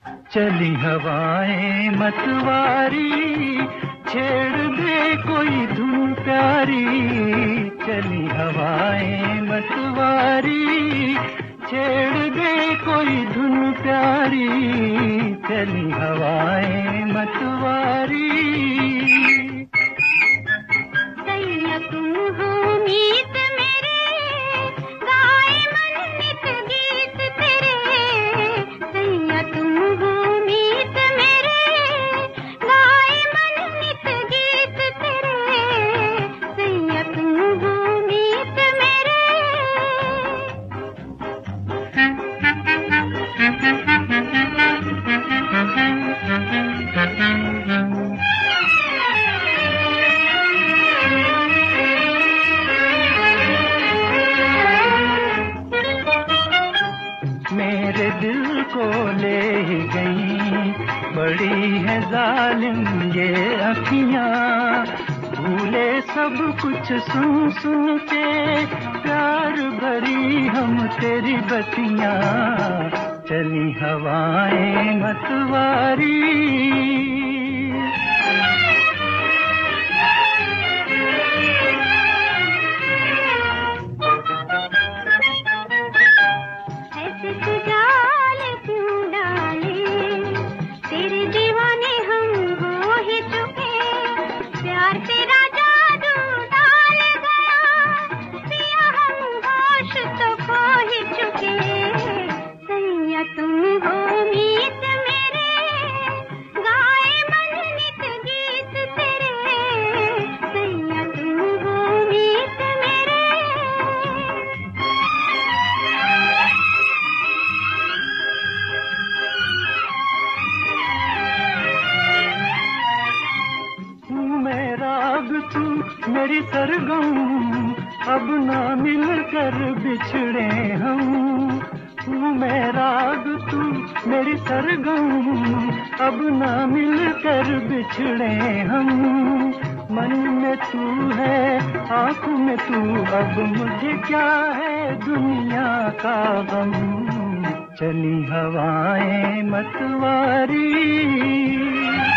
चली हवाएं मतवारी, छेड़ दे कोई धुन प्यारी। चली हवाएं मतवारी, छेड़ दे कोई धुन प्यारी। चली हवाएं मतवारी। सैया तुम हो मीत मेरे, गाए मन नित गीत तेरे। सैया तुम हो मीत मेरे, गाए मन नित गीत तेरे। सैया तुम हो मीत मेरे। मेरे दिल को ले गई, बड़ी है जालिम ये अखियां। भूले सब कुछ सुन सुन के, प्यार भरी हम तेरी बतियां। चली हवाएं मतवारी। ऐसे तू जाल क्यों डाले, तेरे दीवाने हम हो ही चुके। प्यार तेरा जादू डाल गया, पिया हम होश तो खो ही चुके। सैया तुम हो मीत मेरे, गाए मन नित गीत तेरे। सैया तुम हो मीत मेरे। मैं राग तू मेरी सरगम, अब ना मिलकर बिछड़े हम। मैं राग तू मेरी सरगम, अब ना मिलकर बिछड़े हम। मन में तू है, आँखों में तू, अब मुझे क्या है दुनिया का गम। चली हवाएं मतवारी।